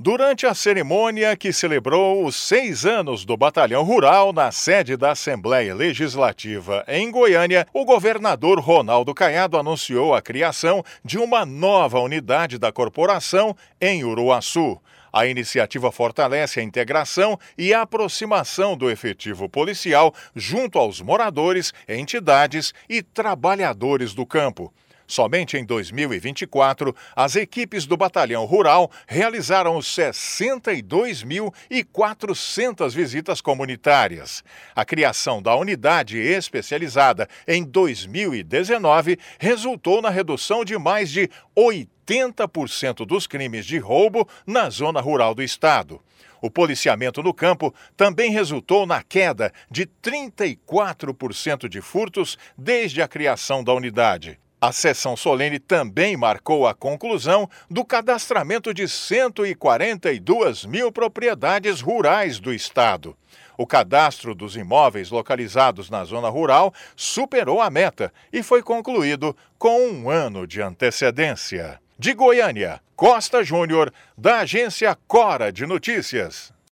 Durante a cerimônia que celebrou os 6 anos do Batalhão Rural na sede da Assembleia Legislativa em Goiânia, o governador Ronaldo Caiado anunciou a criação de uma nova unidade da corporação em Uruaçu. A iniciativa fortalece a integração e a aproximação do efetivo policial junto aos moradores, entidades e trabalhadores do campo. Somente em 2024, as equipes do Batalhão Rural realizaram 62.400 visitas comunitárias. A criação da unidade especializada em 2019 resultou na redução de mais de 80% dos crimes de roubo na zona rural do estado. O policiamento no campo também resultou na queda de 34% de furtos desde a criação da unidade. A sessão solene também marcou a conclusão do cadastramento de 142 mil propriedades rurais do estado. O cadastro dos imóveis localizados na zona rural superou a meta e foi concluído com 1 ano de antecedência. De Goiânia, Costa Júnior, da agência Cora de Notícias.